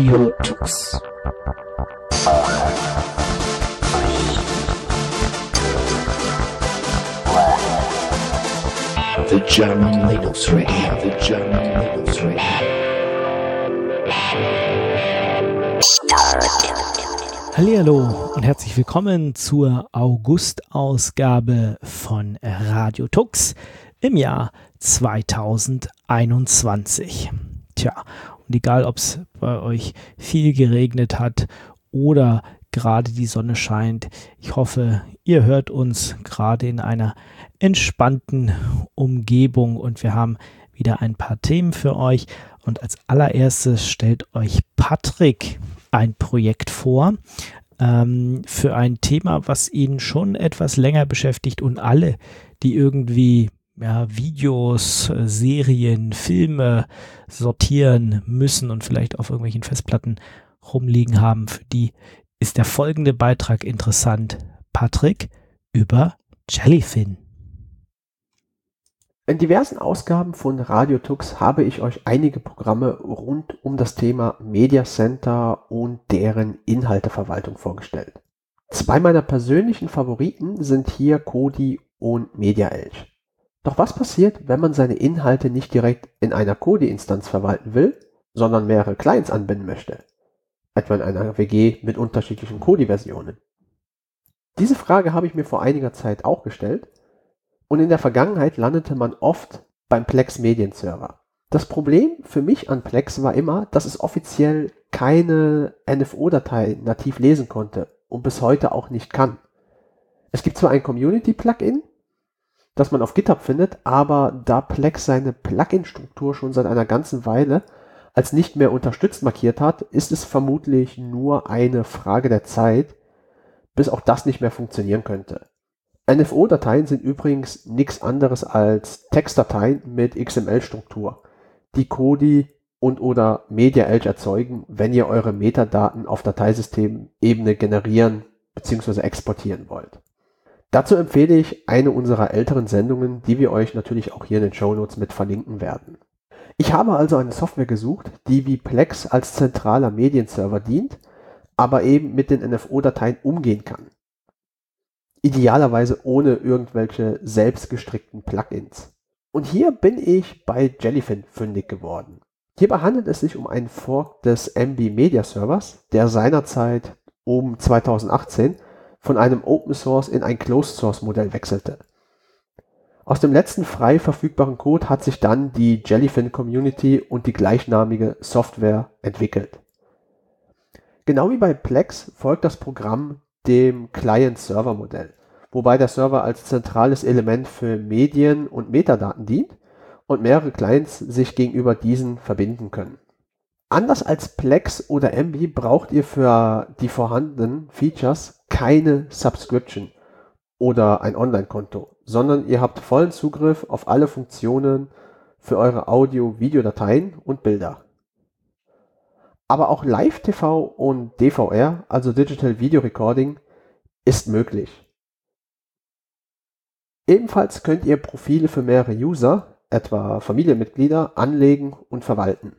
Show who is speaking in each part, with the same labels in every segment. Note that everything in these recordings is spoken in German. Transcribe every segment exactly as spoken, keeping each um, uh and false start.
Speaker 1: Radio Tux. The German Linux Radio, the German Linux Radio.
Speaker 2: Hallihallo und herzlich willkommen zur August-Ausgabe von Radio Tux im Jahr zweitausendeinundzwanzig. Tja, und egal ob es bei euch viel geregnet hat oder gerade die Sonne scheint, ich hoffe, ihr hört uns gerade in einer entspannten Umgebung und wir haben wieder ein paar Themen für euch. Und als allererstes stellt euch Patrick ein Projekt vor ähm, für ein Thema, was ihn schon etwas länger beschäftigt und alle, die irgendwie ja, Videos, Serien, Filme sortieren müssen und vielleicht auf irgendwelchen Festplatten rumliegen haben, für die ist der folgende Beitrag interessant. Patrick über Jellyfin.
Speaker 3: In diversen Ausgaben von Radio Tux habe ich euch einige Programme rund um das Thema Media Center und deren Inhalteverwaltung vorgestellt. Zwei meiner persönlichen Favoriten sind hier Kodi und MediaElch. Doch was passiert, wenn man seine Inhalte nicht direkt in einer Kodi-Instanz verwalten will, sondern mehrere Clients anbinden möchte? Etwa in einer W G mit unterschiedlichen Kodi-Versionen. Diese Frage habe ich mir vor einiger Zeit auch gestellt und in der Vergangenheit landete man oft beim Plex Medienserver. Das Problem für mich an Plex war immer, dass es offiziell keine N F O-Datei nativ lesen konnte und bis heute auch nicht kann. Es gibt zwar ein Community-Plugin, das man auf GitHub findet, aber da Plex seine Plugin-Struktur schon seit einer ganzen Weile als nicht mehr unterstützt markiert hat, ist es vermutlich nur eine Frage der Zeit, bis auch das nicht mehr funktionieren könnte. N F O-Dateien sind übrigens nichts anderes als Textdateien mit X M L-Struktur, die Kodi und oder MediaElch erzeugen, wenn ihr eure Metadaten auf Dateisystemebene generieren bzw. exportieren wollt. Dazu empfehle ich eine unserer älteren Sendungen, die wir euch natürlich auch hier in den Shownotes mit verlinken werden. Ich habe also eine Software gesucht, die wie Plex als zentraler Medienserver dient, aber eben mit den N F O-Dateien umgehen kann. Idealerweise ohne irgendwelche selbstgestrickten Plugins. Und hier bin ich bei Jellyfin fündig geworden. Hierbei handelt es sich um einen Fork des M B Media Servers, der seinerzeit um zweitausendachtzehn von einem Open Source in ein Closed Source Modell wechselte. Aus dem letzten frei verfügbaren Code hat sich dann die Jellyfin Community und die gleichnamige Software entwickelt. Genau wie bei Plex folgt das Programm dem Client-Server-Modell, wobei der Server als zentrales Element für Medien und Metadaten dient und mehrere Clients sich gegenüber diesen verbinden können. Anders als Plex oder M B braucht ihr für die vorhandenen Features keine Subscription oder ein Online-Konto, sondern ihr habt vollen Zugriff auf alle Funktionen für eure Audio-Videodateien und Bilder. Aber auch Live-T V und D V R, also Digital Video Recording, ist möglich. Ebenfalls könnt ihr Profile für mehrere User, etwa Familienmitglieder, anlegen und verwalten.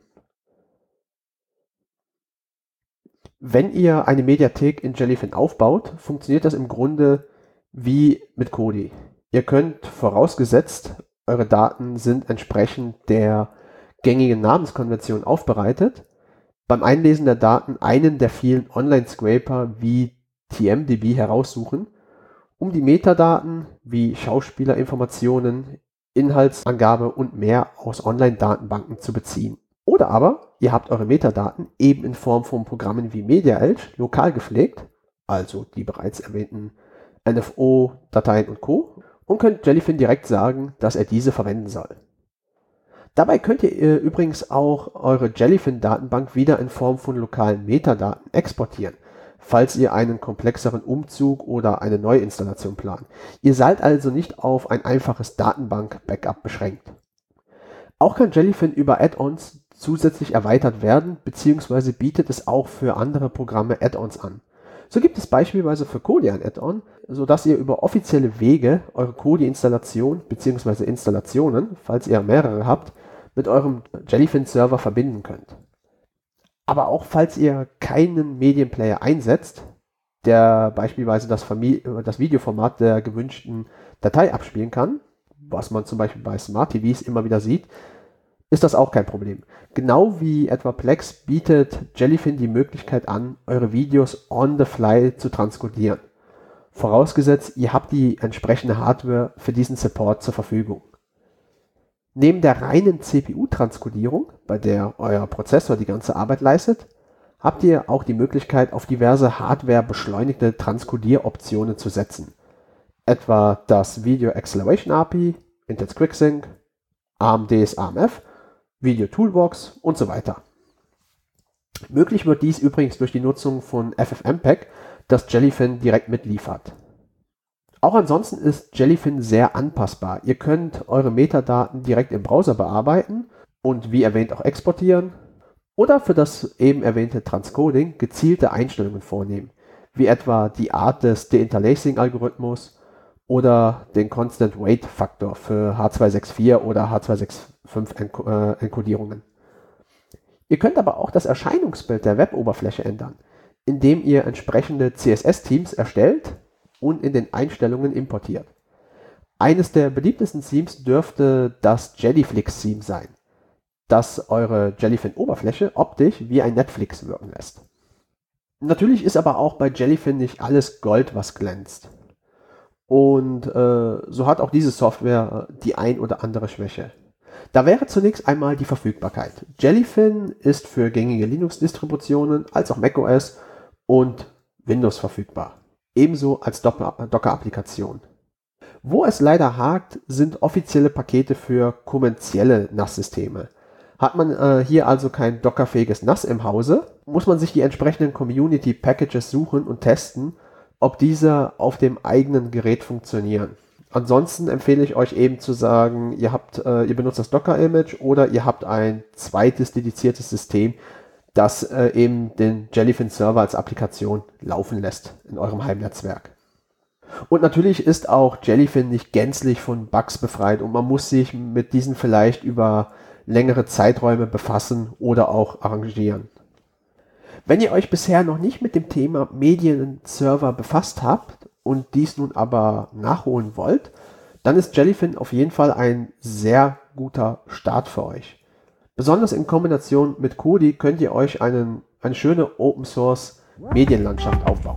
Speaker 3: Wenn ihr eine Mediathek in Jellyfin aufbaut, funktioniert das im Grunde wie mit Kodi. Ihr könnt, vorausgesetzt, eure Daten sind entsprechend der gängigen Namenskonvention aufbereitet, beim Einlesen der Daten einen der vielen Online-Scraper wie T M D B heraussuchen, um die Metadaten wie Schauspielerinformationen, Inhaltsangabe und mehr aus Online-Datenbanken zu beziehen. Oder aber ihr habt eure Metadaten eben in Form von Programmen wie MediaElch lokal gepflegt, also die bereits erwähnten N F O-Dateien und Co. und könnt Jellyfin direkt sagen, dass er diese verwenden soll. Dabei könnt ihr übrigens auch eure Jellyfin-Datenbank wieder in Form von lokalen Metadaten exportieren, falls ihr einen komplexeren Umzug oder eine Neuinstallation plant. Ihr seid also nicht auf ein einfaches Datenbank-Backup beschränkt. Auch kann Jellyfin über Add-ons zusätzlich erweitert werden, beziehungsweise bietet es auch für andere Programme Add-ons an. So gibt es beispielsweise für Kodi ein Add-on, sodass ihr über offizielle Wege eure Kodi-Installation bzw. Installationen, falls ihr mehrere habt, mit eurem Jellyfin-Server verbinden könnt. Aber auch falls ihr keinen Medienplayer einsetzt, der beispielsweise das, Famili- das Videoformat der gewünschten Datei abspielen kann, was man zum Beispiel bei Smart T Vs immer wieder sieht, ist das auch kein Problem. Genau wie etwa Plex bietet Jellyfin die Möglichkeit an, eure Videos on the fly zu transkodieren. Vorausgesetzt, ihr habt die entsprechende Hardware für diesen Support zur Verfügung. Neben der reinen C P U-Transkodierung, bei der euer Prozessor die ganze Arbeit leistet, habt ihr auch die Möglichkeit, auf diverse Hardware-beschleunigte Transkodieroptionen zu setzen. Etwa das Video Acceleration A P I, Intel's QuickSync, A M D's A M F, Video Toolbox und so weiter. Möglich wird dies übrigens durch die Nutzung von F F mpeg, das Jellyfin direkt mitliefert. Auch ansonsten ist Jellyfin sehr anpassbar. Ihr könnt eure Metadaten direkt im Browser bearbeiten und wie erwähnt auch exportieren oder für das eben erwähnte Transcoding gezielte Einstellungen vornehmen, wie etwa die Art des Deinterlacing-Algorithmus oder den Constant Wait Faktor für H zwei sechs vier oder H zwei sechs fünf Enkodierungen. Ihr könnt aber auch das Erscheinungsbild der Web-Oberfläche ändern, indem ihr entsprechende C S S-Themes erstellt und in den Einstellungen importiert. Eines der beliebtesten Themes dürfte das Jellyflix-Theme sein, das eure Jellyfin-Oberfläche optisch wie ein Netflix wirken lässt. Natürlich ist aber auch bei Jellyfin nicht alles Gold, was glänzt. Und äh, so hat auch diese Software äh, die ein oder andere Schwäche. Da wäre zunächst einmal die Verfügbarkeit. Jellyfin ist für gängige Linux-Distributionen als auch macOS und Windows verfügbar. Ebenso als Docker-Applikation. Wo es leider hakt, sind offizielle Pakete für kommerzielle N A S-Systeme. Hat man äh, hier also kein dockerfähiges N A S im Hause, muss man sich die entsprechenden Community-Packages suchen und testen, ob diese auf dem eigenen Gerät funktionieren. Ansonsten empfehle ich euch eben zu sagen, ihr habt, äh, ihr benutzt das Docker-Image oder ihr habt ein zweites dediziertes System, das äh, eben den Jellyfin-Server als Applikation laufen lässt in eurem Heimnetzwerk. Und natürlich ist auch Jellyfin nicht gänzlich von Bugs befreit und man muss sich mit diesen vielleicht über längere Zeiträume befassen oder auch arrangieren. Wenn ihr euch bisher noch nicht mit dem Thema Medienserver befasst habt und dies nun aber nachholen wollt, dann ist Jellyfin auf jeden Fall ein sehr guter Start für euch. Besonders in Kombination mit Kodi könnt ihr euch einen, eine schöne Open-Source Medienlandschaft aufbauen.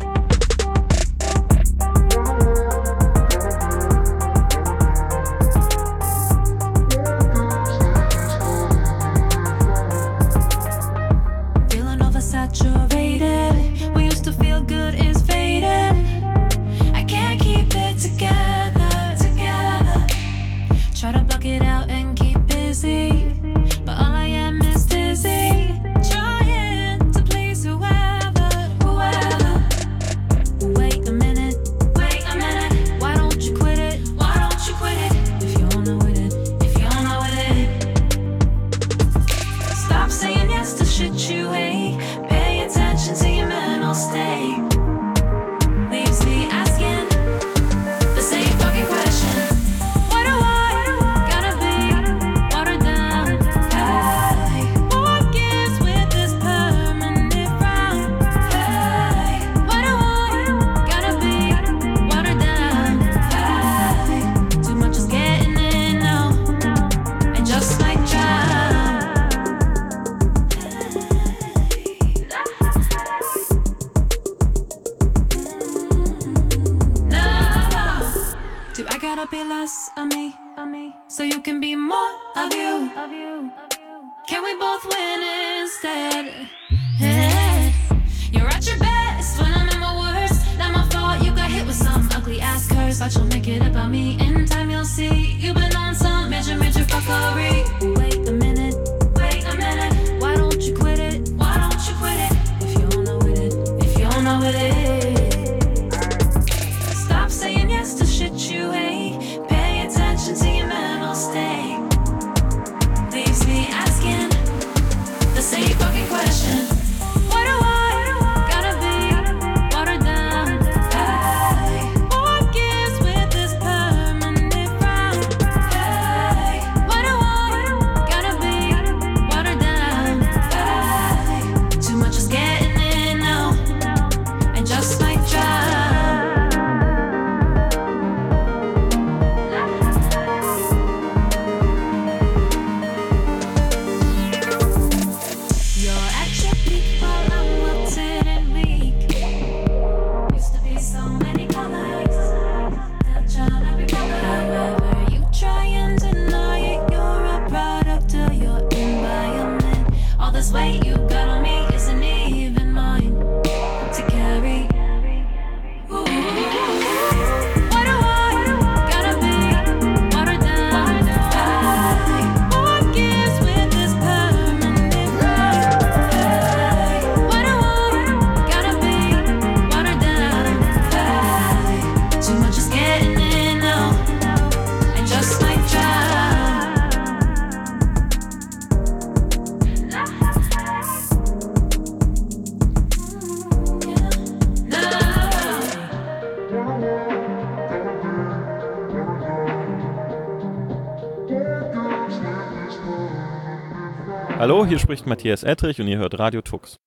Speaker 4: Hallo, hier spricht Matthias Ettrich und ihr hört Radio Tux.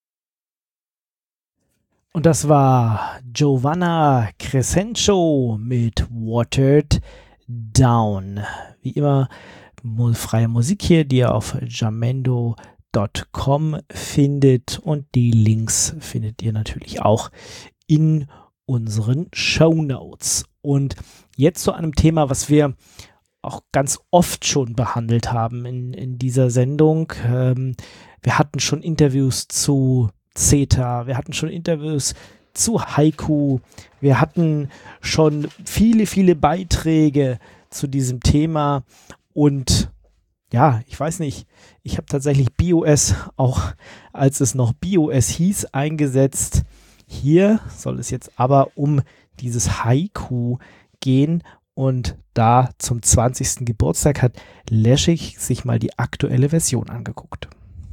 Speaker 2: Und das war Giovanna Crescencio mit Watered Down. Wie immer mu- freie Musik hier, die ihr auf jamendo punkt com findet, und die Links findet ihr natürlich auch in unseren Shownotes. Und jetzt zu einem Thema, was wir auch ganz oft schon behandelt haben in, in dieser Sendung. Ähm, wir hatten schon Interviews zu Zeta, wir hatten schon Interviews zu Haiku, wir hatten schon viele, viele Beiträge zu diesem Thema, und ja, ich weiß nicht, ich habe tatsächlich B O S, auch als es noch B O S hieß, eingesetzt. Hier soll es jetzt aber um dieses Haiku gehen, und da zum zwanzigsten Geburtstag hat Leszek sich mal die aktuelle Version angeguckt.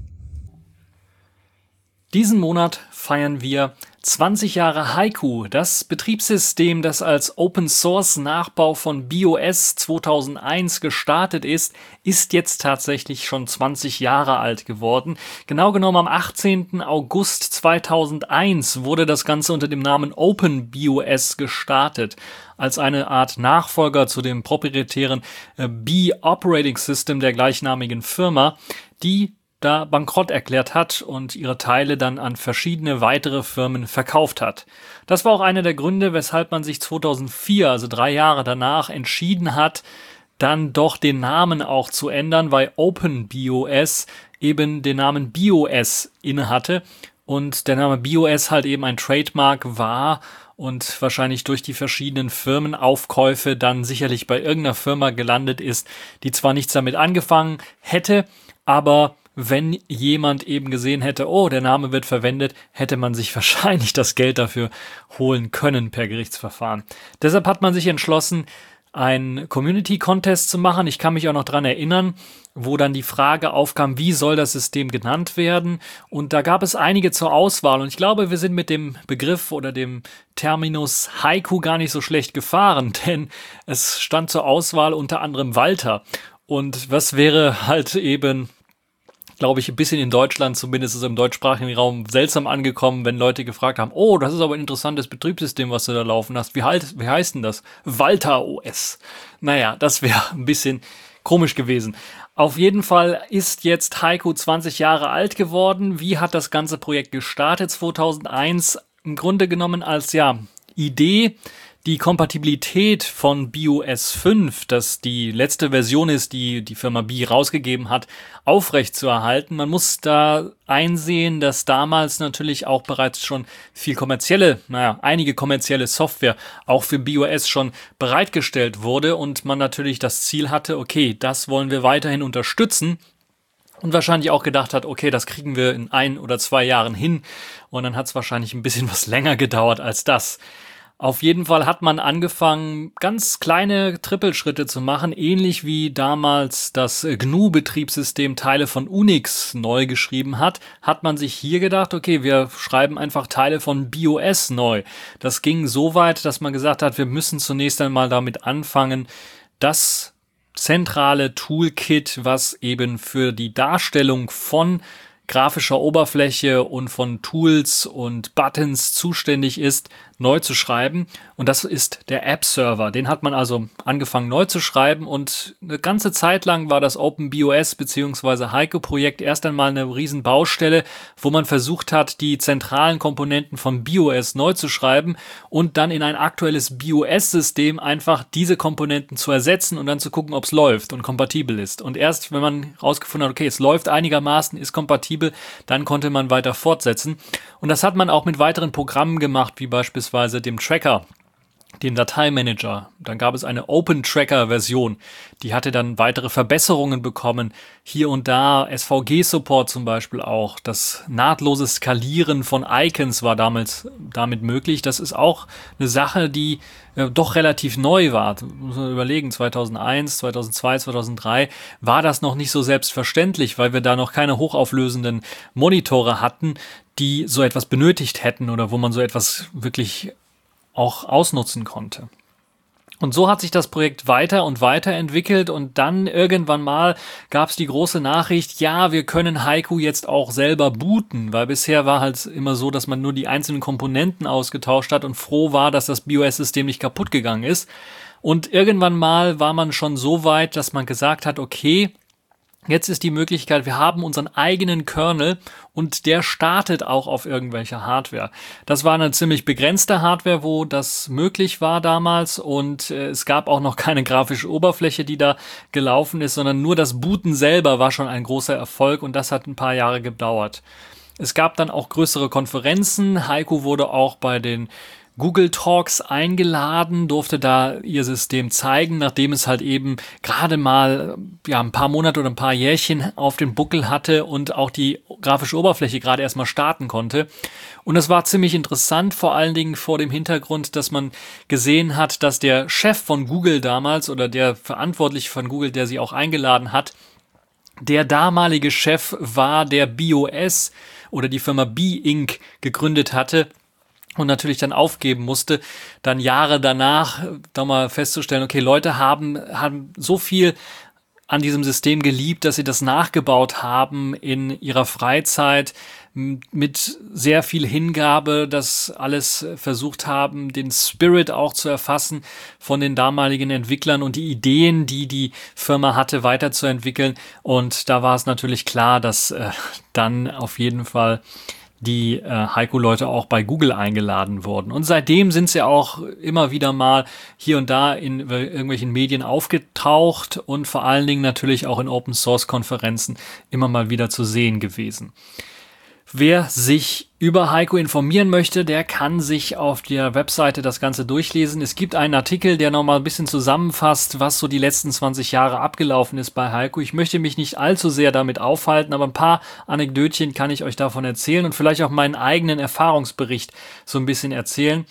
Speaker 5: Diesen Monat feiern wir zwanzig Jahre Haiku. Das Betriebssystem, das als Open-Source-Nachbau von B O S zweitausendeins gestartet ist, ist jetzt tatsächlich schon zwanzig Jahre alt geworden. Genau genommen am achtzehnten August zweitausendeins wurde das Ganze unter dem Namen OpenBOS gestartet, als eine Art Nachfolger zu dem proprietären äh, B Operating System der gleichnamigen Firma, die da bankrott erklärt hat und ihre Teile dann an verschiedene weitere Firmen verkauft hat. Das war auch einer der Gründe, weshalb man sich zweitausendvier, also drei Jahre danach, entschieden hat, dann doch den Namen auch zu ändern, weil OpenBOS eben den Namen B O S innehatte und der Name B O S halt eben ein Trademark war und wahrscheinlich durch die verschiedenen Firmenaufkäufe dann sicherlich bei irgendeiner Firma gelandet ist, die zwar nichts damit angefangen hätte, aber wenn jemand eben gesehen hätte, oh, der Name wird verwendet, hätte man sich wahrscheinlich das Geld dafür holen können per Gerichtsverfahren. Deshalb hat man sich entschlossen, einen Community-Contest zu machen. Ich kann mich auch noch dran erinnern, wo dann die Frage aufkam, wie soll das System genannt werden? Und da gab es einige zur Auswahl. Und ich glaube, wir sind mit dem Begriff oder dem Terminus Haiku gar nicht so schlecht gefahren, denn es stand zur Auswahl unter anderem Walter. Und was wäre halt eben, glaube ich, ein bisschen in Deutschland, zumindest ist es im deutschsprachigen Raum, seltsam angekommen, wenn Leute gefragt haben, oh, das ist aber ein interessantes Betriebssystem, was du da laufen hast. Wie, halt, wie heißt denn das? Walter O S. Naja, das wäre ein bisschen komisch gewesen. Auf jeden Fall ist jetzt Haiku zwanzig Jahre alt geworden. Wie hat das ganze Projekt gestartet zweitausendeins? Im Grunde genommen als, ja, Idee, die Kompatibilität von B O S fünf, das die letzte Version ist, die die Firma B rausgegeben hat, aufrechtzuerhalten. Man muss da einsehen, dass damals natürlich auch bereits schon viel kommerzielle, naja, einige kommerzielle Software auch für B O S schon bereitgestellt wurde und man natürlich das Ziel hatte, okay, das wollen wir weiterhin unterstützen. Und wahrscheinlich auch gedacht hat, okay, das kriegen wir in ein oder zwei Jahren hin. Und dann hat es wahrscheinlich ein bisschen was länger gedauert als das. Auf jeden Fall hat man angefangen, ganz kleine Trippelschritte zu machen, ähnlich wie damals das G N U-Betriebssystem Teile von Unix neu geschrieben hat, hat man sich hier gedacht, okay, wir schreiben einfach Teile von B O S neu. Das ging so weit, dass man gesagt hat, wir müssen zunächst einmal damit anfangen, das zentrale Toolkit, was eben für die Darstellung von grafischer Oberfläche und von Tools und Buttons zuständig ist, neu zu schreiben. Und das ist der App-Server. Den hat man also angefangen neu zu schreiben und eine ganze Zeit lang war das OpenBOS bzw. Haiku-Projekt erst einmal eine riesen Baustelle, wo man versucht hat, die zentralen Komponenten von B O S neu zu schreiben und dann in ein aktuelles B O S-System einfach diese Komponenten zu ersetzen und dann zu gucken, ob es läuft und kompatibel ist. Und erst, wenn man rausgefunden hat, okay, es läuft einigermaßen, ist kompatibel, dann konnte man weiter fortsetzen. Und das hat man auch mit weiteren Programmen gemacht, wie beispielsweise dem Tracker, dem Dateimanager. Dann gab es eine Open-Tracker-Version, die hatte dann weitere Verbesserungen bekommen. Hier und da S V G-Support zum Beispiel auch. Das nahtlose Skalieren von Icons war damals damit möglich. Das ist auch eine Sache, die äh, doch relativ neu war. Muss man überlegen, zweitausendeins, zweitausendzwei, zweitausenddrei war das noch nicht so selbstverständlich, weil wir da noch keine hochauflösenden Monitore hatten, die so etwas benötigt hätten oder wo man so etwas wirklich auch ausnutzen konnte. Und so hat sich das Projekt weiter und weiter entwickelt und dann irgendwann mal gab es die große Nachricht, ja, wir können Haiku jetzt auch selber booten, weil bisher war halt immer so, dass man nur die einzelnen Komponenten ausgetauscht hat und froh war, dass das BeOS-System nicht kaputt gegangen ist. Und irgendwann mal war man schon so weit, dass man gesagt hat, okay, jetzt ist die Möglichkeit, wir haben unseren eigenen Kernel und der startet auch auf irgendwelcher Hardware. Das war eine ziemlich begrenzte Hardware, wo das möglich war damals und äh, es gab auch noch keine grafische Oberfläche, die da gelaufen ist, sondern nur das Booten selber war schon ein großer Erfolg und das hat ein paar Jahre gedauert. Es gab dann auch größere Konferenzen. Haiku wurde auch bei den Google Talks eingeladen, durfte da ihr System zeigen, nachdem es halt eben gerade mal ja ein paar Monate oder ein paar Jährchen auf dem Buckel hatte und auch die grafische Oberfläche gerade erstmal starten konnte. Und es war ziemlich interessant, vor allen Dingen vor dem Hintergrund, dass man gesehen hat, dass der Chef von Google damals oder der Verantwortliche von Google, der sie auch eingeladen hat, der damalige Chef war, der BeOS oder die Firma B-Inc gegründet hatte. Und natürlich dann aufgeben musste, dann Jahre danach da mal festzustellen, okay, Leute haben, haben so viel an diesem System geliebt, dass sie das nachgebaut haben in ihrer Freizeit mit sehr viel Hingabe, das alles versucht haben, den Spirit auch zu erfassen von den damaligen Entwicklern und die Ideen, die die Firma hatte, weiterzuentwickeln. Und da war es natürlich klar, dass äh, dann auf jeden Fall die äh, Haiku-Leute auch bei Google eingeladen wurden. Und seitdem sind sie auch immer wieder mal hier und da in irgendwelchen Medien aufgetaucht und vor allen Dingen natürlich auch in Open-Source-Konferenzen immer mal wieder zu sehen gewesen. Wer sich über Haiku informieren möchte, der kann sich auf der Webseite das Ganze durchlesen. Es gibt einen Artikel, der nochmal ein bisschen zusammenfasst, was so die letzten zwanzig Jahre abgelaufen ist bei Haiku. Ich möchte mich nicht allzu sehr damit aufhalten, aber ein paar Anekdötchen kann ich euch davon erzählen und vielleicht auch meinen eigenen Erfahrungsbericht so ein bisschen erzählen,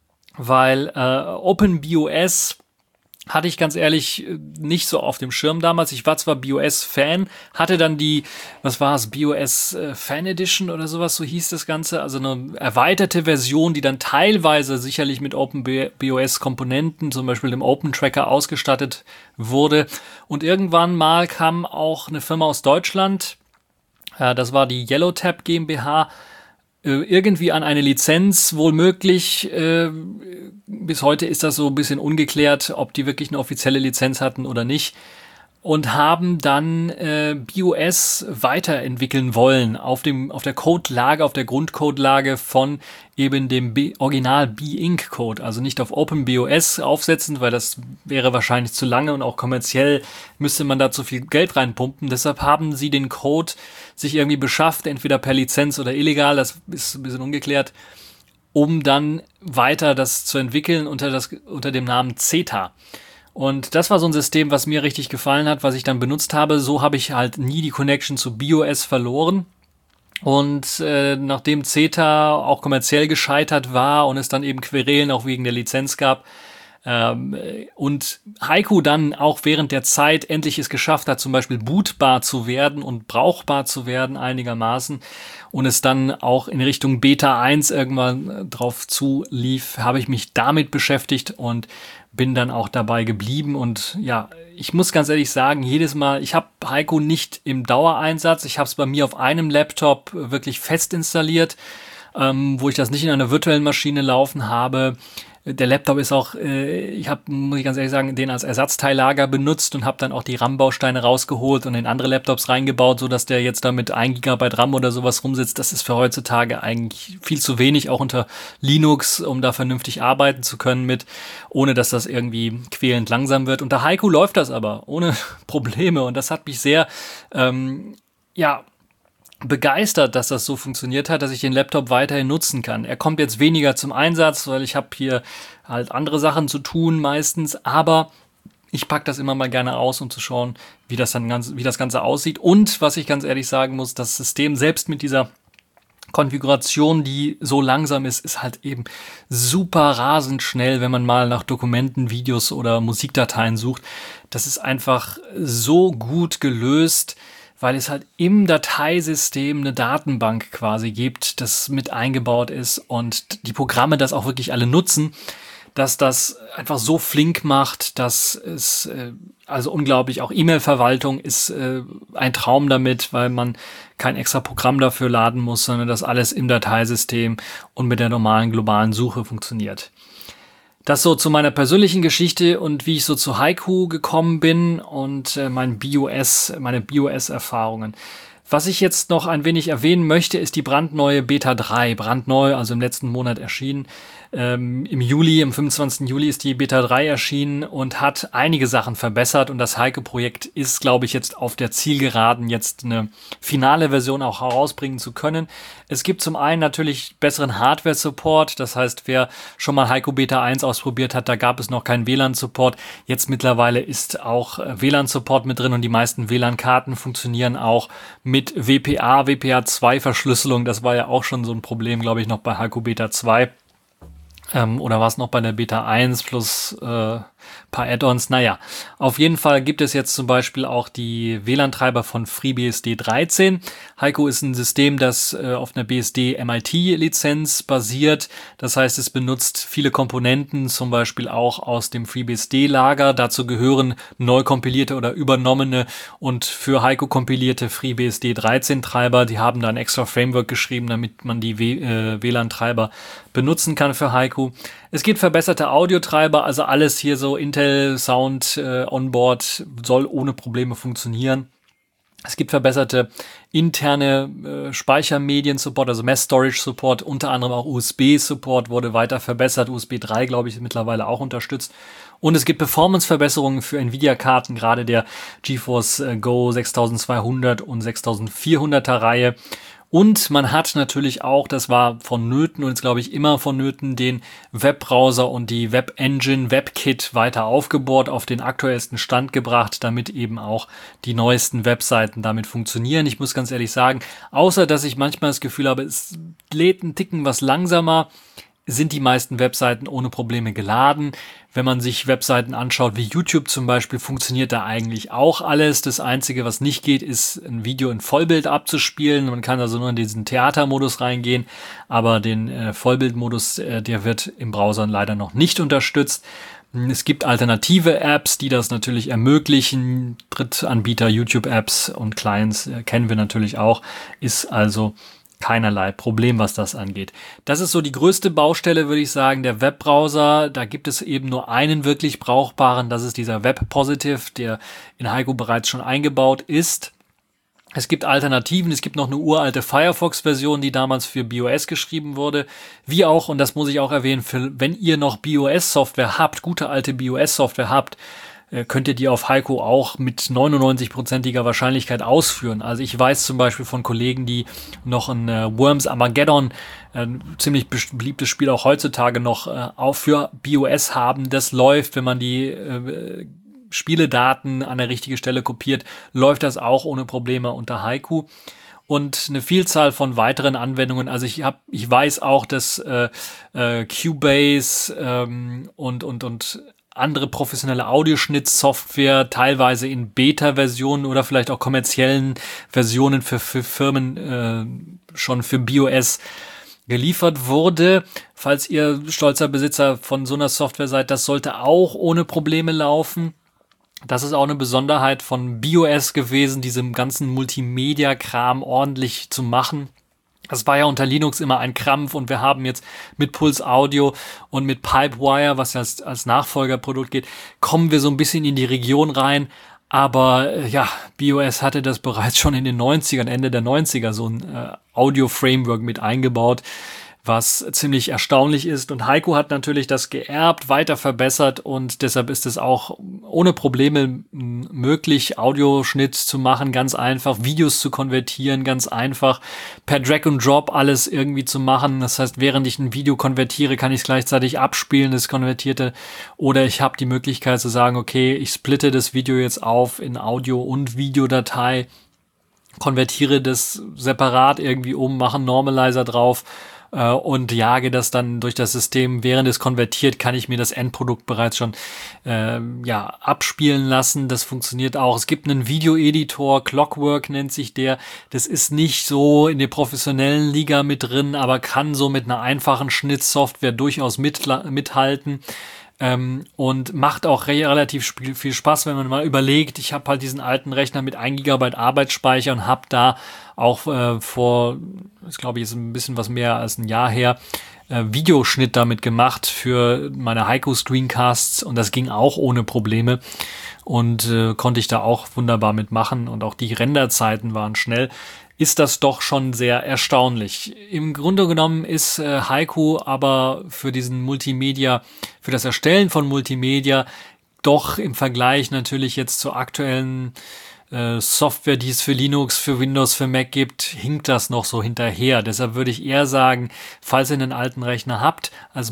Speaker 5: weil äh, OpenBeOS hatte ich ganz ehrlich nicht so auf dem Schirm damals. Ich war zwar BeOS-Fan, hatte dann die, was war es, BeOS äh, Fan Edition oder sowas, so hieß das Ganze, also eine erweiterte Version, die dann teilweise sicherlich mit OpenBeOS-Komponenten, zum Beispiel dem Open-Tracker, ausgestattet wurde. Und irgendwann mal kam auch eine Firma aus Deutschland, äh, das war die Yellowtab GmbH, irgendwie an eine Lizenz, wohl möglich. Äh, bis heute ist das so ein bisschen ungeklärt, ob die wirklich eine offizielle Lizenz hatten oder nicht. Und haben dann äh, BeOS weiterentwickeln wollen auf dem auf der Codelage, auf der Grundcodelage von eben dem B- Original B-Inc-Code. Also nicht auf OpenBeOS aufsetzen, weil das wäre wahrscheinlich zu lange und auch kommerziell müsste man da zu viel Geld reinpumpen. Deshalb haben sie den Code sich irgendwie beschafft, entweder per Lizenz oder illegal, das ist ein bisschen ungeklärt, um dann weiter das zu entwickeln unter, das, unter dem Namen Zeta. Und das war so ein System, was mir richtig gefallen hat, was ich dann benutzt habe. So habe ich halt nie die Connection zu BeOS verloren. Und äh, nachdem Zeta auch kommerziell gescheitert war und es dann eben Querelen auch wegen der Lizenz gab, ähm, und Haiku dann auch während der Zeit endlich es geschafft hat, zum Beispiel bootbar zu werden und brauchbar zu werden einigermaßen und es dann auch in Richtung Beta eins irgendwann drauf zulief, habe ich mich damit beschäftigt und bin dann auch dabei geblieben. Und ja, ich muss ganz ehrlich sagen, jedes Mal, ich habe Haiku nicht im Dauereinsatz, ich habe es bei mir auf einem Laptop wirklich fest installiert, ähm, wo ich das nicht in einer virtuellen Maschine laufen habe. Der Laptop ist auch, äh, ich habe, muss ich ganz ehrlich sagen, den als Ersatzteillager benutzt und habe dann auch die RAM-Bausteine rausgeholt und in andere Laptops reingebaut, sodass der jetzt da mit ein Gigabyte RAM oder sowas rumsitzt. Das ist für heutzutage eigentlich viel zu wenig, auch unter Linux, um da vernünftig arbeiten zu können mit, ohne dass das irgendwie quälend langsam wird. Unter Haiku läuft das aber ohne Probleme und das hat mich sehr, ähm, ja, begeistert, dass das so funktioniert hat, dass ich den Laptop weiterhin nutzen kann. Er kommt jetzt weniger zum Einsatz, weil ich habe hier halt andere Sachen zu tun meistens, aber ich packe das immer mal gerne aus, um zu schauen, wie das dann ganz, wie das Ganze aussieht. Und was ich ganz ehrlich sagen muss, das System selbst mit dieser Konfiguration, die so langsam ist, ist halt eben super rasend schnell, wenn man mal nach Dokumenten, Videos oder Musikdateien sucht. Das ist einfach so gut gelöst, weil es halt im Dateisystem eine Datenbank quasi gibt, das mit eingebaut ist und die Programme das auch wirklich alle nutzen. dass das einfach so flink macht, dass es äh, also unglaublich, auch E-Mail-Verwaltung ist äh, ein Traum damit, weil man kein extra Programm dafür laden muss, sondern das alles im Dateisystem und mit der normalen globalen Suche funktioniert. Das so zu meiner persönlichen Geschichte und wie ich so zu Haiku gekommen bin und äh, mein B O S, meine B O S-Erfahrungen. Was ich jetzt noch ein wenig erwähnen möchte, ist die brandneue Beta drei. Brandneu, also im letzten Monat erschienen. Ähm, Im Juli, am fünfundzwanzigsten Juli ist die Beta drei erschienen und hat einige Sachen verbessert. Und das Haiku-Projekt ist, glaube ich, jetzt auf der Zielgeraden, jetzt eine finale Version auch herausbringen zu können. Es gibt zum einen natürlich besseren Hardware-Support. Das heißt, wer schon mal Haiku Beta eins ausprobiert hat, da gab es noch keinen W L A N-Support. Jetzt mittlerweile ist auch W L A N-Support mit drin und die meisten W L A N-Karten funktionieren auch mit W P A, W P A zwei Verschlüsselung. Das war ja auch schon so ein Problem, glaube ich, noch bei Haiku Beta zwei. Ähm, oder war es noch bei der Beta eins plus äh, paar Add-ons? Naja, auf jeden Fall gibt es jetzt zum Beispiel auch die W L A N-Treiber von FreeBSD dreizehn. Haiku ist ein System, das äh, auf einer B S D M I T-Lizenz basiert. Das heißt, es benutzt viele Komponenten, zum Beispiel auch aus dem FreeBSD-Lager. Dazu gehören neu kompilierte oder übernommene und für Haiku kompilierte FreeBSD dreizehn-Treiber. Die haben da ein extra Framework geschrieben, damit man die w- äh, W L A N-Treiber benutzen kann für Haiku. Es gibt verbesserte Audiotreiber, also alles hier so Intel Sound äh, Onboard soll ohne Probleme funktionieren. Es gibt verbesserte interne äh, Speichermedien-Support, also Mass-Storage-Support, unter anderem auch U S B-Support wurde weiter verbessert. U S B drei, glaube ich, ist mittlerweile auch unterstützt. Und es gibt Performance-Verbesserungen für Nvidia-Karten, gerade der GeForce äh, Go sechstausendzweihundert und sechstausendvierhunderter Reihe. Und man hat natürlich auch, das war vonnöten und ist, glaube ich, immer vonnöten, den Webbrowser und die Web-Engine, WebKit weiter aufgebohrt, auf den aktuellsten Stand gebracht, damit eben auch die neuesten Webseiten damit funktionieren. Ich muss ganz ehrlich sagen, außer dass ich manchmal das Gefühl habe, es lädt einen Ticken was langsamer, sind die meisten Webseiten ohne Probleme geladen. Wenn man sich Webseiten anschaut, wie YouTube zum Beispiel, funktioniert da eigentlich auch alles. Das Einzige, was nicht geht, ist ein Video in Vollbild abzuspielen. Man kann also nur in diesen Theatermodus reingehen, aber den äh, Vollbildmodus, äh, der wird im Browser leider noch nicht unterstützt. Es gibt alternative Apps, die das natürlich ermöglichen. Drittanbieter, YouTube-Apps und Clients äh, kennen wir natürlich auch. Ist also keinerlei Problem, was das angeht. Das ist so die größte Baustelle, würde ich sagen, der Webbrowser. Da gibt es eben nur einen wirklich brauchbaren, das ist dieser WebPositive, der in Haiku bereits schon eingebaut ist. Es gibt Alternativen, es gibt noch eine uralte Firefox-Version, die damals für B O S geschrieben wurde. Wie auch, und das muss ich auch erwähnen, für, wenn ihr noch B O S-Software habt, gute alte B O S-Software habt, könnt ihr die auf Haiku auch mit neunundneunzig-prozentiger Wahrscheinlichkeit ausführen. Also ich weiß zum Beispiel von Kollegen, die noch ein äh, Worms Armageddon, ein ziemlich beliebtes Spiel auch heutzutage noch äh, auch für B O S haben. Das läuft, wenn man die äh, Spieledaten an der richtigen Stelle kopiert, läuft das auch ohne Probleme unter Haiku. Und eine Vielzahl von weiteren Anwendungen. Also ich habe, ich weiß auch, dass äh, äh, Cubase ähm, und und und andere professionelle Audioschnittsoftware, teilweise in Beta-Versionen oder vielleicht auch kommerziellen Versionen für, für Firmen äh, schon für B O S geliefert wurde. Falls ihr stolzer Besitzer von so einer Software seid, das sollte auch ohne Probleme laufen. Das ist auch eine Besonderheit von B O S gewesen, diesem ganzen Multimedia-Kram ordentlich zu machen. Das war ja unter Linux immer ein Krampf und wir haben jetzt mit Pulse Audio und mit Pipewire, was als, als Nachfolgerprodukt geht, kommen wir so ein bisschen in die Region rein. Aber äh, ja, B O S hatte das bereits schon in den neunzigern, Ende der neunziger, so ein äh, Audio-Framework mit eingebaut, was ziemlich erstaunlich ist. Und Haiku hat natürlich das geerbt, weiter verbessert und deshalb ist es auch ohne Probleme möglich, Audioschnitt zu machen, ganz einfach, Videos zu konvertieren, ganz einfach, per Drag and Drop alles irgendwie zu machen. Das heißt, während ich ein Video konvertiere, kann ich es gleichzeitig abspielen, das Konvertierte. Oder ich habe die Möglichkeit zu sagen, okay, ich splitte das Video jetzt auf in Audio- und Videodatei, konvertiere das separat irgendwie um, mache einen Normalizer drauf äh, und jage das dann durch das System. Während es konvertiert, kann ich mir das Endprodukt bereits schon äh, ja abspielen lassen. Das funktioniert auch. Es gibt einen Videoeditor, Clockwork nennt sich der. Das ist nicht so in der professionellen Liga mit drin, aber kann so mit einer einfachen Schnittsoftware durchaus mit, mithalten. Ähm, und macht auch re- relativ sp- viel Spaß, wenn man mal überlegt, ich habe halt diesen alten Rechner mit ein Gigabyte Arbeitsspeicher und habe da auch äh, vor, das glaube ich ist ein bisschen was mehr als ein Jahr her, äh, Videoschnitt damit gemacht für meine Heiko Screencasts und das ging auch ohne Probleme und äh, konnte ich da auch wunderbar mitmachen und auch die Renderzeiten waren schnell. Ist das doch schon sehr erstaunlich. Im Grunde genommen ist äh, Heiko aber für diesen Multimedia, für das Erstellen von Multimedia doch im Vergleich natürlich jetzt zur aktuellen äh, Software, die es für Linux, für Windows, für Mac gibt, hinkt das noch so hinterher. Deshalb würde ich eher sagen, falls ihr einen alten Rechner habt, als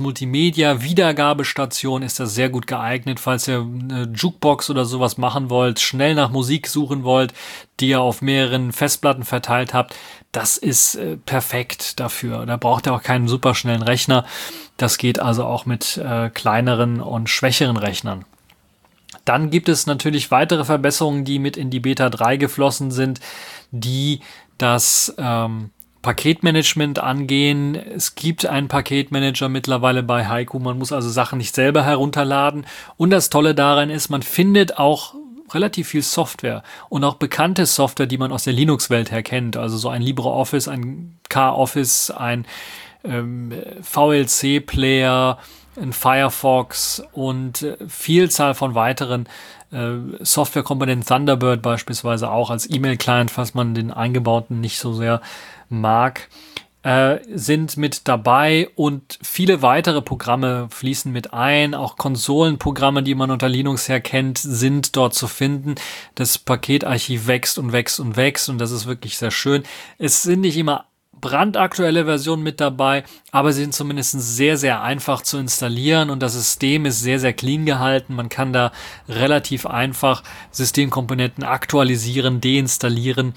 Speaker 5: Multimedia-Wiedergabestation ist das sehr gut geeignet. Falls ihr eine Jukebox oder sowas machen wollt, schnell nach Musik suchen wollt, die ihr auf mehreren Festplatten verteilt habt, das ist äh, perfekt dafür. Da braucht ihr auch keinen superschnellen Rechner. Das geht also auch mit äh, kleineren und schwächeren Rechnern. Dann gibt es natürlich weitere Verbesserungen, die mit in die Beta drei geflossen sind, die das ähm, Paketmanagement angehen. Es gibt einen Paketmanager mittlerweile bei Heiko. Man muss also Sachen nicht selber herunterladen. Und das Tolle daran ist, man findet auch relativ viel Software und auch bekannte Software, die man aus der Linux-Welt her kennt. Also so ein LibreOffice, ein K-Office, ein ähm, V L C-Player, ein Firefox und äh, Vielzahl von weiteren äh, Softwarekomponenten, Thunderbird beispielsweise auch als E-Mail-Client, falls man den eingebauten nicht so sehr mag, äh, sind mit dabei und viele weitere Programme fließen mit ein. Auch Konsolenprogramme, die man unter Linux her kennt, sind dort zu finden. Das Paketarchiv wächst und wächst und wächst und das ist wirklich sehr schön. Es sind nicht immer brandaktuelle Version mit dabei, aber sie sind zumindest sehr, sehr einfach zu installieren und das System ist sehr, sehr clean gehalten. Man kann da relativ einfach Systemkomponenten aktualisieren, deinstallieren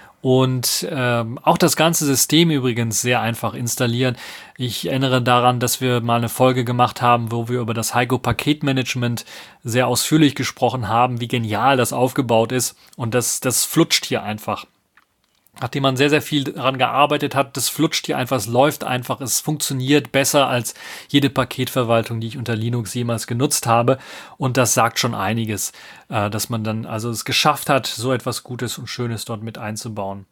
Speaker 5: und ähm, auch das ganze System übrigens sehr einfach installieren. Ich erinnere daran, dass wir mal eine Folge gemacht haben, wo wir über das Heiko Paketmanagement sehr ausführlich gesprochen haben, wie genial das aufgebaut ist und das, das flutscht hier einfach. Nachdem man sehr, sehr viel daran gearbeitet hat, das flutscht hier einfach, es läuft einfach, es funktioniert besser als jede Paketverwaltung, die ich unter Linux jemals genutzt habe. Und das sagt schon einiges, äh, dass man dann also es geschafft hat, so etwas Gutes und Schönes dort mit einzubauen.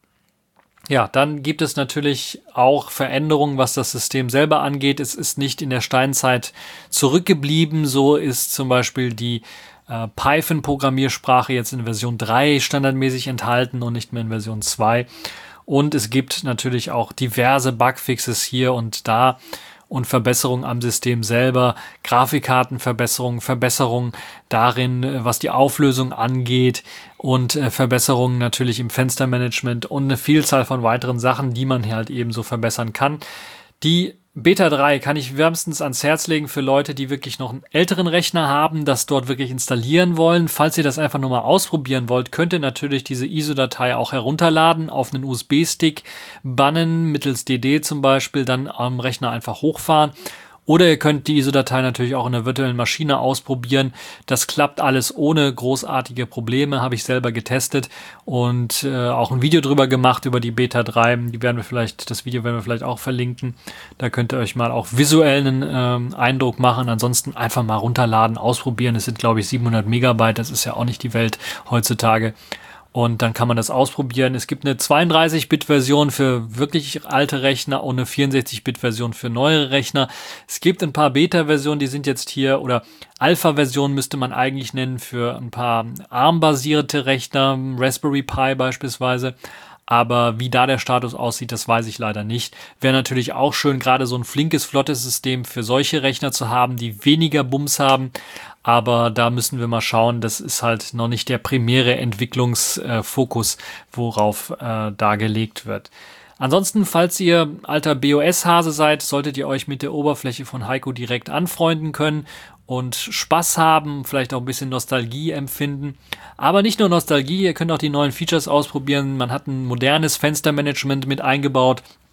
Speaker 5: Ja, dann gibt es natürlich auch Veränderungen, was das System selber angeht. Es ist nicht in der Steinzeit zurückgeblieben. So ist zum Beispiel die äh, Python-Programmiersprache jetzt in Version drei standardmäßig enthalten und nicht mehr in Version zwei. Und es gibt natürlich auch diverse Bugfixes hier und da und Verbesserungen am System selber, Grafikkartenverbesserungen, Verbesserungen darin, was die Auflösung angeht und äh, Verbesserungen natürlich im Fenstermanagement und eine Vielzahl von weiteren Sachen, die man halt eben so verbessern kann. Die Beta drei kann ich wärmstens ans Herz legen für Leute, die wirklich noch einen älteren Rechner haben, das dort wirklich installieren wollen. Falls ihr das einfach nur mal ausprobieren wollt, könnt ihr natürlich diese I S O-Datei auch herunterladen, auf einen U S B-Stick bannen, mittels D D zum Beispiel, dann am Rechner einfach hochfahren. Oder ihr könnt die I S O-Datei natürlich auch in der virtuellen Maschine ausprobieren. Das klappt alles ohne großartige Probleme, habe ich selber getestet und äh, auch ein Video drüber gemacht, über die Beta drei. Die werden wir vielleicht, das Video werden wir vielleicht auch verlinken. Da könnt ihr euch mal auch visuell einen ähm, Eindruck machen. Ansonsten einfach mal runterladen, ausprobieren. Es sind, glaube ich, siebenhundert Megabyte. Das ist ja auch nicht die Welt heutzutage. Und dann kann man das ausprobieren. Es gibt eine zweiunddreißig-Bit-Version für wirklich alte Rechner und eine vierundsechzig-Bit-Version für neuere Rechner. Es gibt ein paar Beta-Versionen, die sind jetzt hier, oder Alpha-Versionen müsste man eigentlich nennen, für ein paar ARM-basierte Rechner, Raspberry Pi beispielsweise. Aber wie da der Status aussieht, das weiß ich leider nicht. Wäre natürlich auch schön, gerade so ein flinkes, flottes System für solche Rechner zu haben, die weniger Bums haben. Aber da müssen wir mal schauen, das ist halt noch nicht der primäre Entwicklungsfokus, äh, worauf äh, da gelegt wird. Ansonsten, falls ihr alter B O S-Hase seid, solltet ihr euch mit der Oberfläche von Heiko direkt anfreunden können und Spaß haben, vielleicht auch ein bisschen Nostalgie empfinden. Aber nicht nur Nostalgie, ihr könnt auch die neuen Features ausprobieren. Man hat ein modernes Fenstermanagement mit eingebaut.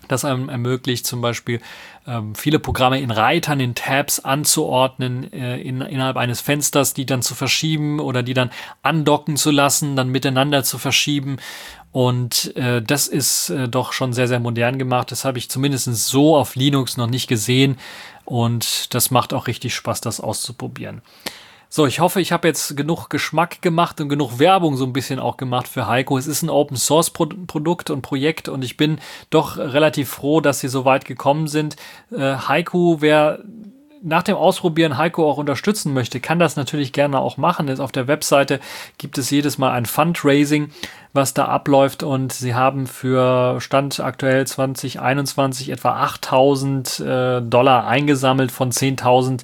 Speaker 5: das einem ermöglicht, zum Beispiel ähm, viele Programme in Reitern, in Tabs anzuordnen, äh, in, innerhalb eines Fensters, die dann zu verschieben oder die dann andocken zu lassen, dann miteinander zu verschieben. Und äh, das ist äh, doch schon sehr, sehr modern gemacht. Das habe ich zumindest so auf Linux noch nicht gesehen. Und das macht auch richtig Spaß, das auszuprobieren. So, ich hoffe, ich habe jetzt genug Geschmack gemacht und genug Werbung so ein bisschen auch gemacht für Heiko. Es ist ein Open-Source-Produkt und Projekt und ich bin doch relativ froh, dass sie so weit gekommen sind. Äh, Heiko, wer nach dem Ausprobieren Heiko auch unterstützen möchte, kann das natürlich gerne auch machen. Jetzt auf der Webseite gibt es jedes Mal ein Fundraising, was da abläuft, und sie haben für Stand aktuell zwanzig einundzwanzig etwa achttausend äh, Dollar eingesammelt von zehntausend,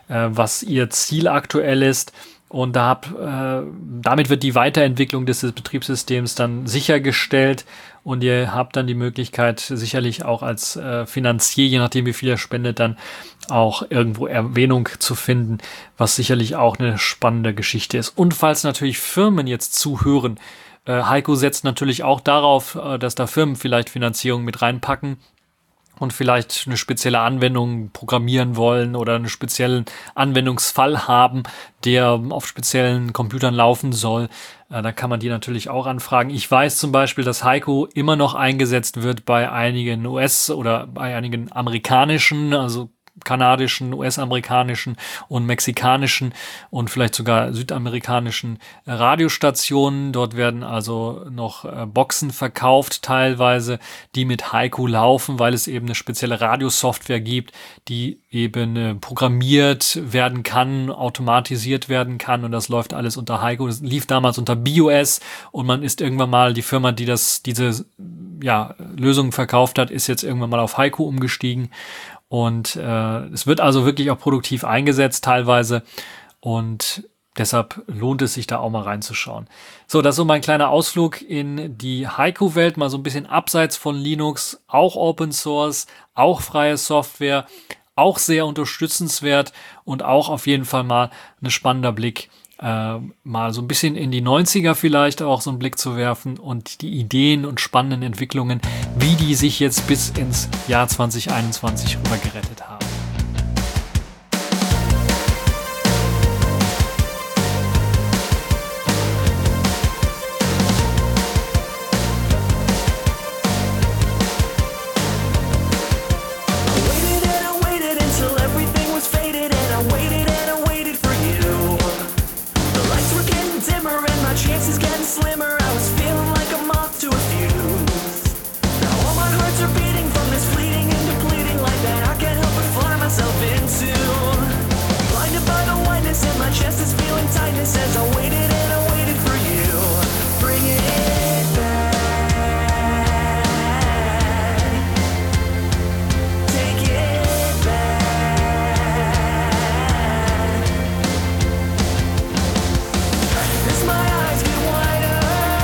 Speaker 5: was ihr Ziel aktuell ist. Und da hab, äh, damit wird die Weiterentwicklung des Betriebssystems dann sichergestellt und ihr habt dann die Möglichkeit, sicherlich auch als äh, Finanzier, je nachdem wie viel ihr spendet, dann auch irgendwo Erwähnung zu finden, was sicherlich auch eine spannende Geschichte ist. Und falls natürlich Firmen jetzt zuhören, äh, Heiko setzt natürlich auch darauf, äh, dass da Firmen vielleicht Finanzierung mit reinpacken und vielleicht eine spezielle Anwendung programmieren wollen oder einen speziellen Anwendungsfall haben, der auf speziellen Computern laufen soll. Äh, da kann man die natürlich auch anfragen. Ich weiß zum Beispiel, dass Heiko immer noch eingesetzt wird bei einigen U S- oder bei einigen amerikanischen, also kanadischen, U S-amerikanischen und mexikanischen und vielleicht sogar südamerikanischen äh, Radiostationen. Dort werden also noch äh, Boxen verkauft teilweise, die mit Heiko laufen, weil es eben eine spezielle Radiosoftware gibt, die eben äh, programmiert werden kann, automatisiert werden kann, und das läuft alles unter Heiko. Das lief damals unter BIOS und man ist irgendwann mal, die Firma, die das diese ja, Lösungen verkauft hat, ist jetzt irgendwann mal auf Heiko umgestiegen. Und äh, es wird also wirklich auch produktiv eingesetzt teilweise, und deshalb lohnt es sich da auch mal reinzuschauen. So, das ist so mein kleiner Ausflug in die Heiko-Welt, mal so ein bisschen abseits von Linux, auch Open Source, auch freie Software, auch sehr unterstützenswert und auch auf jeden Fall mal ein spannender Blick, äh, mal so ein bisschen in die neunziger vielleicht auch so einen Blick zu werfen und die Ideen und spannenden Entwicklungen, wie die sich jetzt bis ins Jahr zwanzig einundzwanzig rüber gerettet haben.
Speaker 6: As my eyes get wider,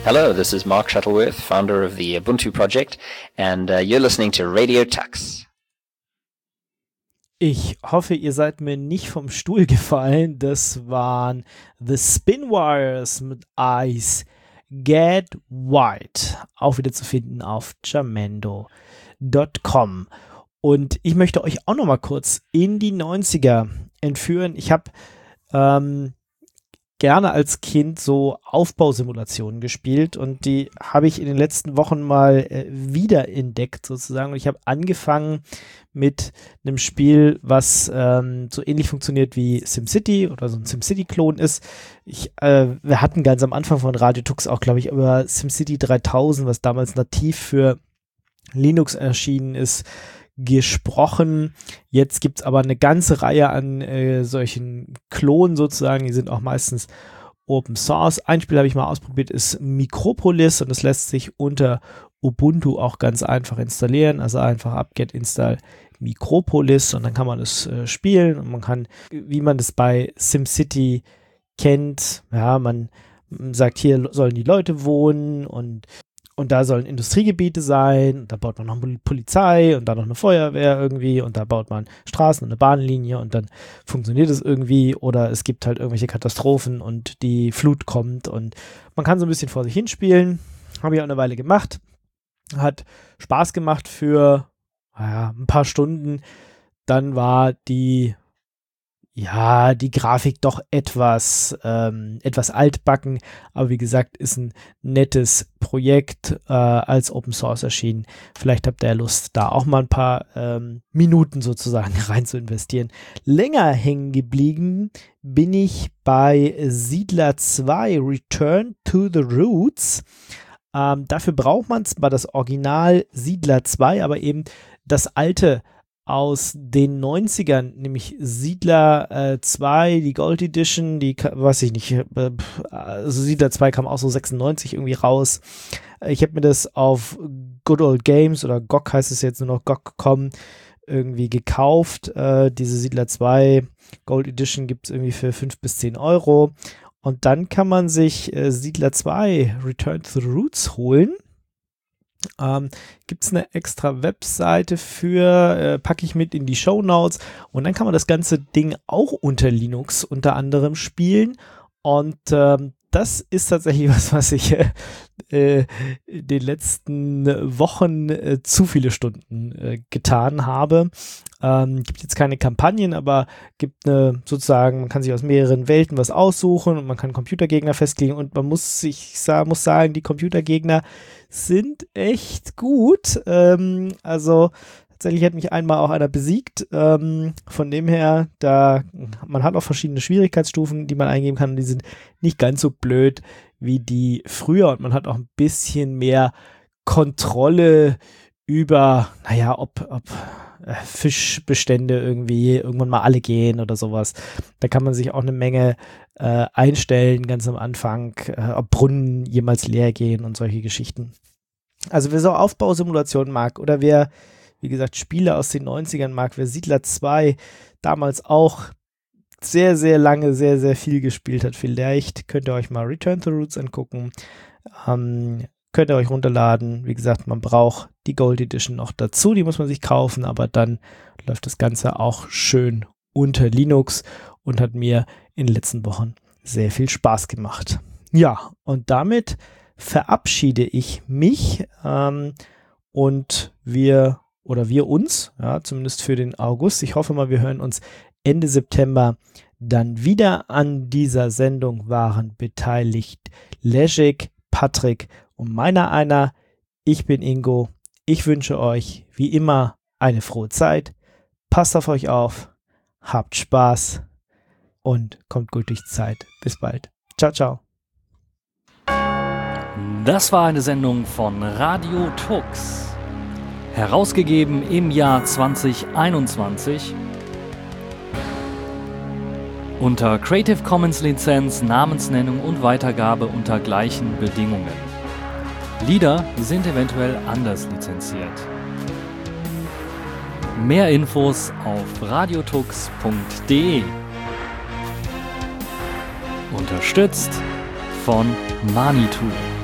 Speaker 6: Hello, this is Mark Shuttleworth, founder of the Ubuntu project, and uh, you're listening to Radio Tux.
Speaker 2: Ich hoffe, ihr seid mir nicht vom Stuhl gefallen. Das waren The Spinwires mit Ice Get White. Auch wieder zu finden auf jamendo Punkt com. Und ich möchte euch auch noch mal kurz in die neunziger entführen. Ich habe ähm, gerne als Kind so Aufbausimulationen gespielt und die habe ich in den letzten Wochen mal äh, wiederentdeckt sozusagen. Und ich habe angefangen mit einem Spiel, was ähm, so ähnlich funktioniert wie SimCity oder so ein SimCity-Klon ist. Ich, äh, wir hatten ganz am Anfang von Radio Tux auch, glaube ich, über SimCity dreitausend, was damals nativ für Linux erschienen ist, gesprochen. Jetzt gibt es aber eine ganze Reihe an äh, solchen Klonen sozusagen, die sind auch meistens Open Source. Ein Spiel habe ich mal ausprobiert, ist Micropolis und das lässt sich unter Ubuntu auch ganz einfach installieren, also einfach apt-get install Micropolis und dann kann man es äh, spielen und man kann, wie man das bei SimCity kennt, ja, man sagt, hier sollen die Leute wohnen und Und da sollen Industriegebiete sein, und da baut man noch eine Polizei und dann noch eine Feuerwehr irgendwie und da baut man Straßen und eine Bahnlinie und dann funktioniert es irgendwie oder es gibt halt irgendwelche Katastrophen und die Flut kommt und man kann so ein bisschen vor sich hinspielen. Habe ich auch eine Weile gemacht. Hat Spaß gemacht für naja, ein paar Stunden. Dann war die Ja, die Grafik doch etwas, ähm, etwas altbacken, aber wie gesagt, ist ein nettes Projekt äh, als Open Source erschienen. Vielleicht habt ihr Lust, da auch mal ein paar ähm, Minuten sozusagen rein zu investieren. Länger hängen geblieben bin ich bei Siedler zwei, Return to the Roots. Ähm, dafür braucht man zwar das Original Siedler zwei, aber eben das alte aus den neunzigern, nämlich Siedler äh, zwei, die Gold Edition, die, weiß ich nicht, äh, also Siedler zwei kam auch so sechsundneunzig irgendwie raus. Ich habe mir das auf Good Old Games oder G O G heißt es jetzt nur noch G O G Punkt com irgendwie gekauft. Äh, diese Siedler zwei Gold Edition gibt es irgendwie für fünf bis zehn Euro. Und dann kann man sich äh, Siedler zwei Return to the Roots holen. Ähm, gibt es eine extra Webseite für, äh, packe ich mit in die Shownotes und dann kann man das ganze Ding auch unter Linux unter anderem spielen und ähm, das ist tatsächlich was, was ich äh, äh, in den letzten Wochen äh, zu viele Stunden äh, getan habe. Ähm, gibt jetzt keine Kampagnen, aber gibt eine sozusagen, man kann sich aus mehreren Welten was aussuchen und man kann Computergegner festlegen und man muss sich muss sagen, die Computergegner sind echt gut. Ähm, also tatsächlich hat mich einmal auch einer besiegt. Ähm, von dem her, da man hat auch verschiedene Schwierigkeitsstufen, die man eingeben kann. Und die sind nicht ganz so blöd wie die früher. Und man hat auch ein bisschen mehr Kontrolle über, naja, ob, ob äh, Fischbestände irgendwie irgendwann mal alle gehen oder sowas. Da kann man sich auch eine Menge äh, einstellen, ganz am Anfang, äh, ob Brunnen jemals leer gehen und solche Geschichten. Also wer so Aufbausimulationen mag oder wer, wie gesagt, Spiele aus den neunzigern mag, wer Siedler zwei damals auch sehr, sehr lange, sehr, sehr viel gespielt hat, vielleicht könnt ihr euch mal Return to Roots angucken. Ähm, könnt ihr euch runterladen. Wie gesagt, man braucht die Gold Edition noch dazu, die muss man sich kaufen, aber dann läuft das Ganze auch schön unter Linux und hat mir in den letzten Wochen sehr viel Spaß gemacht. Ja, und damit verabschiede ich mich ähm, und wir oder wir uns, ja, zumindest für den August. Ich hoffe mal, wir hören uns Ende September dann wieder. An dieser Sendung waren beteiligt Leszek, Patrick und meiner einer. Ich bin Ingo. Ich wünsche euch wie immer eine frohe Zeit. Passt auf euch auf, habt Spaß und kommt gut durch die Zeit. Bis bald. Ciao, ciao.
Speaker 5: Das war eine Sendung von Radio Tux. Herausgegeben im Jahr zwanzig einundzwanzig unter Creative Commons Lizenz, Namensnennung und Weitergabe unter gleichen Bedingungen. Lieder sind eventuell anders lizenziert. Mehr Infos auf radiotux punkt de. Unterstützt von Manitou.